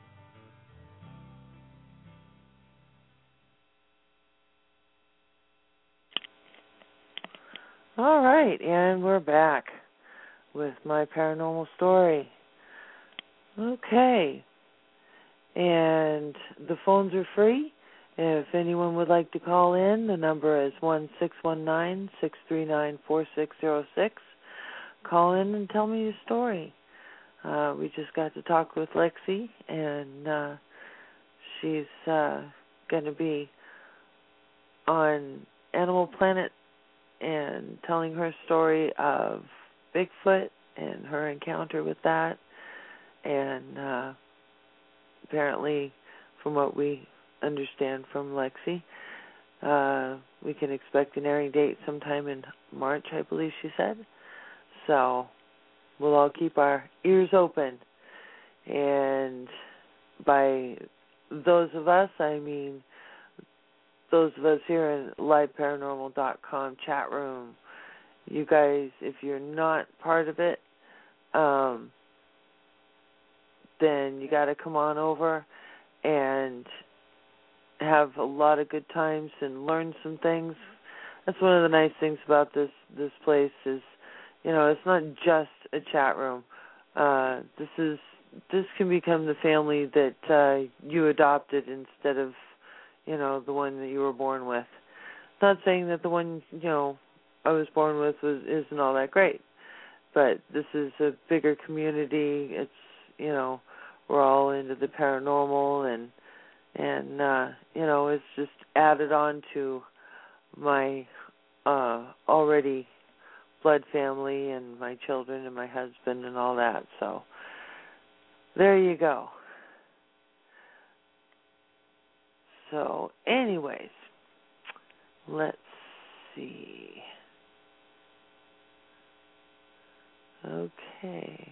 Speaker 2: All right, and we're back with my paranormal story. Okay, and the phones are free. If anyone would like to call in, the number is one six one nine, six three nine, four six zero six. Call in and tell me your story. Uh, we just got to talk with Lexi, and uh, she's uh, going to be on Animal Planet and telling her story of Bigfoot and her encounter with that. And uh, apparently, from what we understand from Lexi, uh, we can expect an airing date sometime in March, I believe she said. So we'll all keep our ears open. And by those of us, I mean those of us here in live paranormal dot com chat room. You guys, if you're not part of it, um, then you got to come on over and have a lot of good times and learn some things. That's one of the nice things about this this place is, you know, it's not just a chat room. Uh, this is this can become the family that uh, you adopted instead of, you know, the one that you were born with. Not saying that the one, you know, I was born with was, isn't all that great, but this is a bigger community. It's, you know, we're all into the paranormal, and and uh, you know, it's just added on to my uh, already blood family and my children and my husband and all that. So there you go. So anyways, let's see. Okay.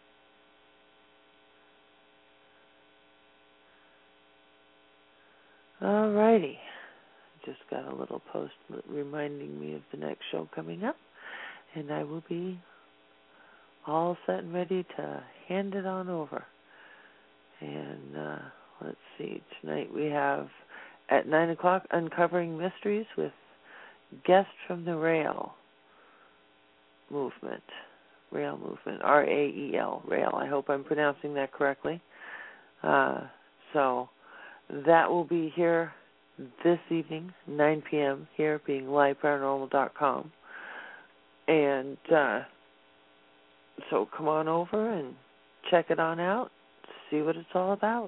Speaker 2: All righty. Just got a little post reminding me of the next show coming up, and I will be all set and ready to hand it on over. And uh, let's see, tonight we have at nine o'clock Uncovering Mysteries with guests from the Rael movement. Rael movement, R A E L, Rael. I hope I'm pronouncing that correctly. Uh, so that will be here this evening, nine p.m., here being live paranormal dot com. And uh, so come on over and check it on out, see what it's all about.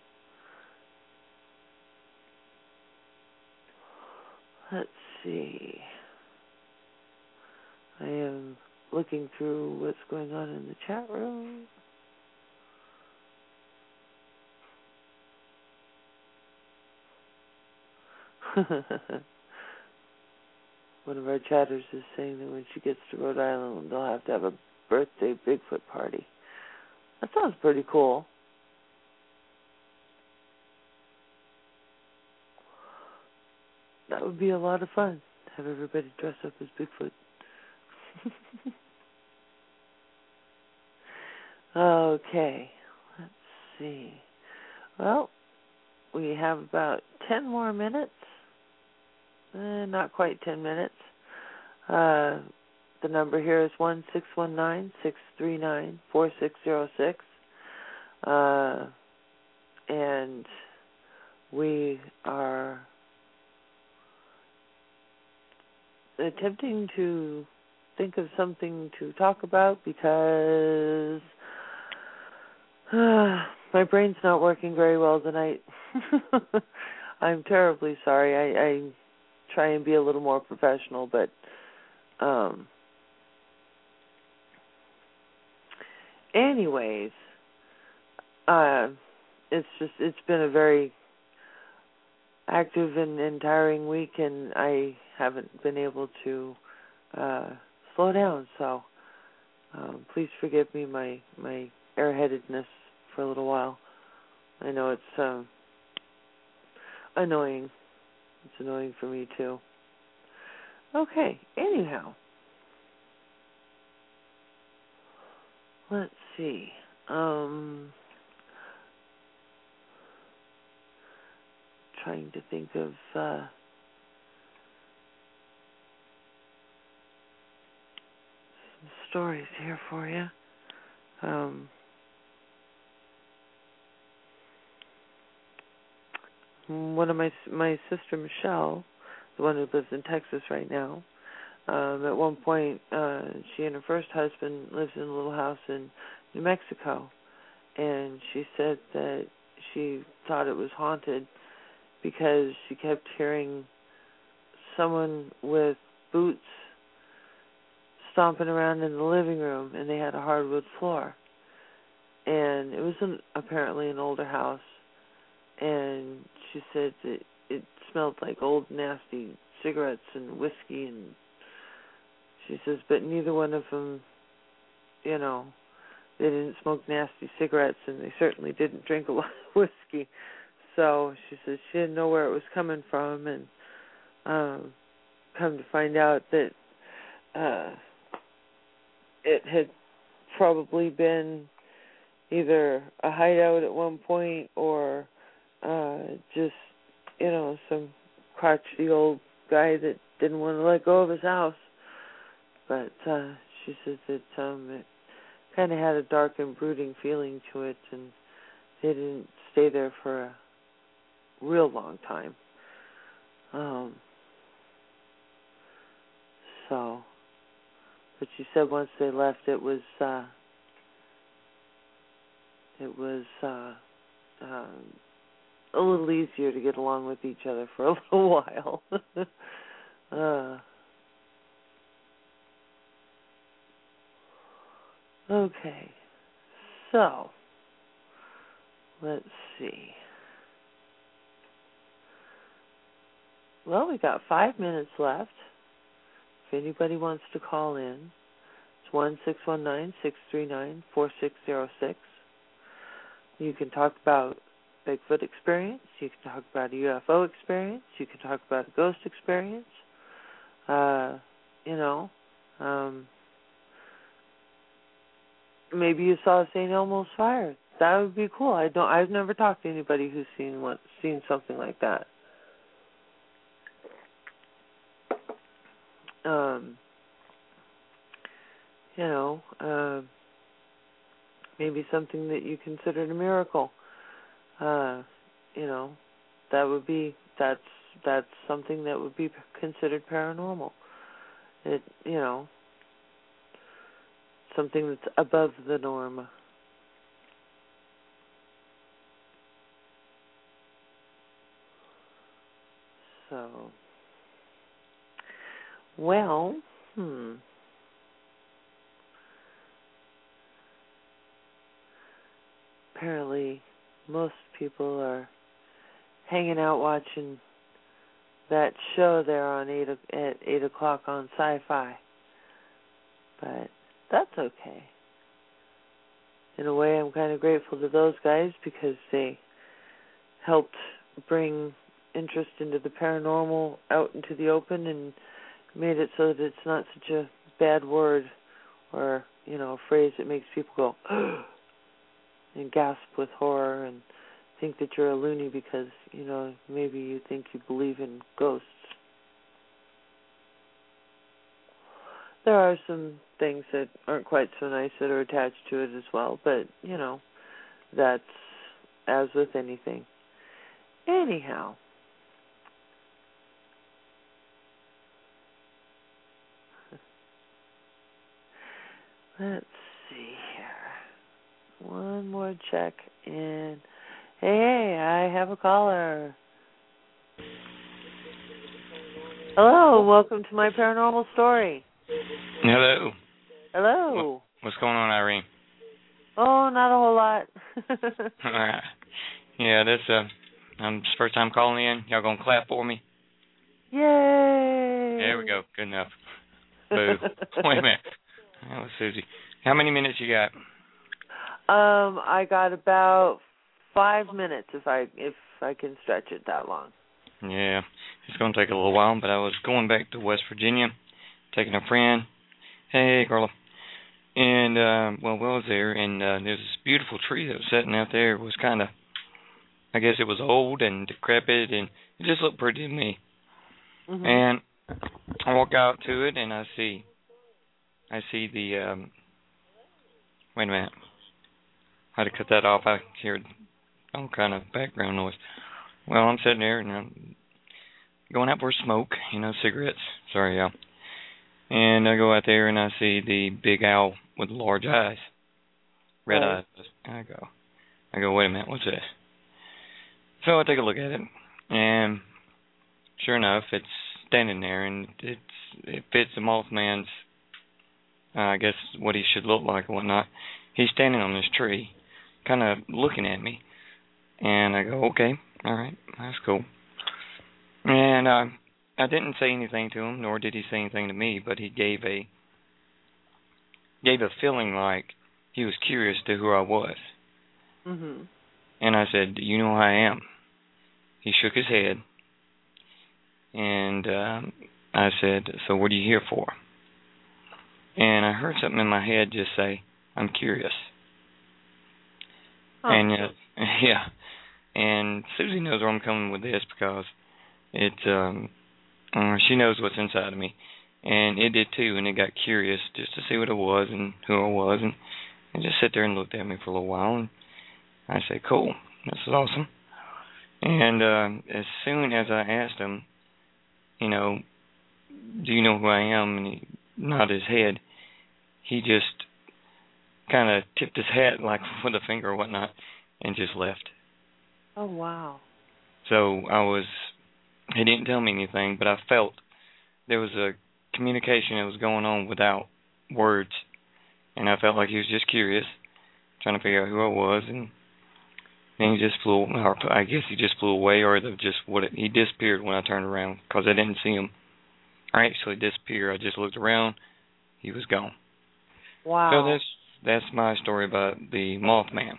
Speaker 2: Let's see. I am looking through what's going on in the chat room. One of our chatters is saying that when she gets to Rhode Island, they'll have to have a birthday Bigfoot party. That sounds pretty cool. That would be a lot of fun. Have everybody dress up as Bigfoot. Okay, let's see. Well, we have about ten more minutes. Eh, not quite ten minutes. Uh, the number here is one six one nine, six three nine, four six zero six. Uh, and we are attempting to think of something to talk about because uh, my brain's not working very well tonight. I'm terribly sorry. I, I try and be a little more professional, but um, anyways, uh, it's just it's been a very active and, and tiring week, and I haven't been able to uh, slow down. So um, please forgive me my my airheadedness for a little while. I know it's um, annoying. It's annoying for me too. Okay, anyhow. Let's see. Um, trying to think of uh, some stories here for you. Um, one of my my sister Michelle, the one who lives in Texas right now. Um, at one point, uh, she and her first husband lived in a little house in New Mexico, and she said that she thought it was haunted because she kept hearing someone with boots stomping around in the living room, and they had a hardwood floor. And it was an, apparently an older house, and she said that it smelled like old nasty cigarettes and whiskey, and she says, but neither one of them, you know, they didn't smoke nasty cigarettes, and they certainly didn't drink a lot of whiskey. So she says she didn't know where it was coming from, and um, come to find out that uh, it had probably been either a hideout at one point or uh, just, you know, some crotchety old guy that didn't want to let go of his house. But uh, she says that um, it kind of had a dark and brooding feeling to it, and they didn't stay there for a real long time. Um, so, but you said once they left, it was uh, it was uh, um, a little easier to get along with each other for a little while. uh, okay, so let's see. Well, we got five minutes left. If anybody wants to call in, it's one six one nine, six three nine, four six zero six. You can talk about Bigfoot experience. You can talk about a U F O experience. You can talk about a ghost experience. Uh, you know, um, maybe you saw Saint Elmo's fire. That would be cool. I don't. I've never talked to anybody who's seen one, seen something like that. Um, you know, uh, maybe something that you considered a miracle. Uh, you know, that would be that's that's something that would be considered paranormal. It, you know, something that's above the norm. So, well, hmm. Apparently, most people are hanging out watching that show there on eight at eight o'clock on Sci-Fi, but that's okay. In a way, I'm kind of grateful to those guys because they helped bring interest into the paranormal out into the open and made it so that it's not such a bad word or, you know, a phrase that makes people go and gasp with horror and think that you're a loony because, you know, maybe you think you believe in ghosts. There are some things that aren't quite so nice that are attached to it as well, but, you know, that's as with anything. Anyhow, let's see here. One more check in. Hey, hey, I have a caller. Hello, welcome to my paranormal story.
Speaker 5: Hello.
Speaker 2: Hello.
Speaker 5: What's going on, Irene?
Speaker 2: Oh, not a whole lot.
Speaker 5: Yeah, that's uh, I'm first time calling in. Y'all gonna clap for me?
Speaker 2: Yay!
Speaker 5: There we go. Good enough. Boo. Wait a minute. That was Susie. How many minutes you got?
Speaker 2: Um, I got about five minutes if I if I can stretch it that long.
Speaker 5: Yeah, it's gonna take a little while, but I was going back to West Virginia, taking a friend. Hey, Carla. And uh, well, we was there, and uh, there's this beautiful tree that was sitting out there. It was kind of, I guess it was old and decrepit, and it just looked pretty to me. Mm-hmm. And I walk out to it, and I see, I see the. Um, wait a minute. I had to cut that off. I hear all kind of background noise. Well, I'm sitting there, and I'm going out for a smoke, you know, cigarettes. Sorry, y'all. And I go out there, and I see the big owl with large eyes, red right. eyes. I go, I go, wait a minute, what's this? So I take a look at it, and sure enough, it's standing there, and it's it fits the Mothman's, uh, I guess, what he should look like and whatnot. He's standing on this tree, kind of looking at me, and I go, okay, all right, that's cool. And uh, I didn't say anything to him, nor did he say anything to me, but he gave a gave a feeling like he was curious to who I was.
Speaker 2: Mm-hmm.
Speaker 5: And I said, do you know who I am? He shook his head, and um, I said, so what are you here for? And I heard something in my head just say, I'm curious. Oh. And uh, yeah, and Susie knows where I'm coming with this because it, um, uh, she knows what's inside of me, and it did too, and it got curious just to see what it was and who I was, and it just sat there and looked at me for a little while, and I said, cool, this is awesome. And uh, as soon as I asked him you know, do you know who I am? And he nodded his head. He just kind of tipped his hat like with a finger or whatnot and just left.
Speaker 2: Oh, wow.
Speaker 5: So I was, he didn't tell me anything, but I felt there was a communication that was going on without words. And I felt like he was just curious, trying to figure out who I was, and then he just flew, or I guess he just flew away, or the, just what it, he disappeared when I turned around, because I didn't see him. I actually disappeared. I just looked around. He was gone.
Speaker 2: Wow.
Speaker 5: So that's, that's my story about the Mothman.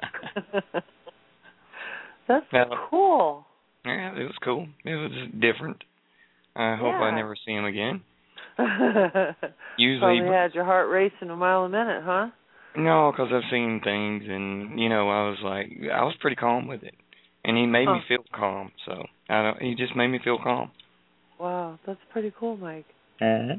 Speaker 2: That's
Speaker 5: now,
Speaker 2: cool.
Speaker 5: Yeah, it was cool. It was different. I hope
Speaker 2: yeah.
Speaker 5: I never see him again.
Speaker 2: Usually, probably had your heart racing a mile a minute, huh?
Speaker 5: No, because I've seen things, and you know, I was like, I was pretty calm with it, and he made
Speaker 2: huh.
Speaker 5: me feel calm. So I don't. He just made me feel calm.
Speaker 2: Wow, that's pretty cool, Mike.
Speaker 5: Uh-huh.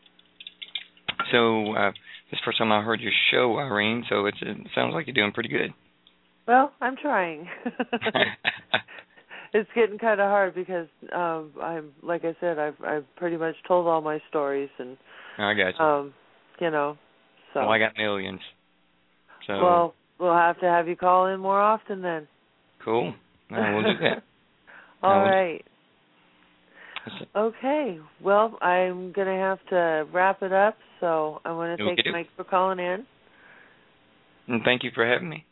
Speaker 5: So uh, this is the first time I heard your show, Irene. So it's, it sounds like you're doing pretty good.
Speaker 2: Well, I'm trying. It's getting kind of hard because um, I'm, like I said, I've I've pretty much told all my stories, and
Speaker 5: I got you.
Speaker 2: Um, you know, so.
Speaker 5: Well, I got millions. So.
Speaker 2: Well, we'll have to have you call in more often then.
Speaker 5: Cool. No, we'll do that.
Speaker 2: All
Speaker 5: no, we'll
Speaker 2: right. Do okay. Well, I'm going to have to wrap it up, so I want to thank Mike for calling in.
Speaker 5: And thank you for having me.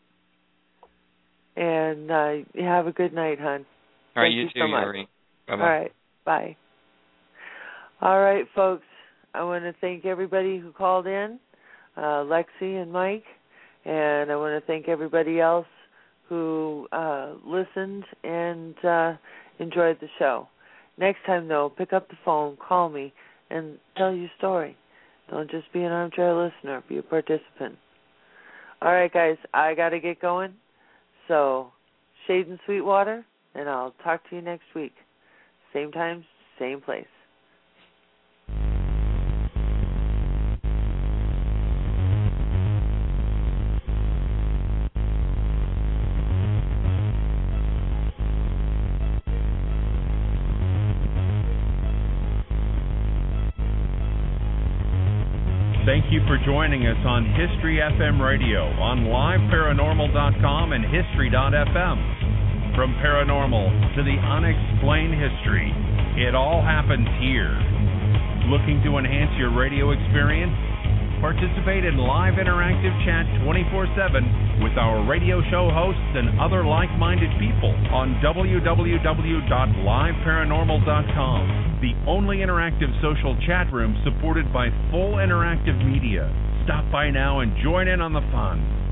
Speaker 2: And uh, have a good night, hon.
Speaker 5: All right,
Speaker 2: thank
Speaker 5: you,
Speaker 2: you
Speaker 5: too,
Speaker 2: so much.
Speaker 5: Irene. Bye-bye.
Speaker 2: All right, bye. All right, folks. I want to thank everybody who called in, uh, Lexi and Mike, and I want to thank everybody else who uh, listened and uh, enjoyed the show. Next time, though, pick up the phone, call me, and tell your story. Don't just be an armchair listener. Be a participant. All right, guys, I got to get going. So, Shade and Sweetwater, and I'll talk to you next week. Same time, same place.
Speaker 1: Thank you for joining us on History F M Radio on live paranormal dot com and history dot f m. From paranormal to the unexplained history, it all happens here. Looking to enhance your radio experience? Participate in live interactive chat twenty-four seven with our radio show hosts and other like-minded people on w w w dot live paranormal dot com, the only interactive social chat room supported by full interactive media. Stop by now and join in on the fun.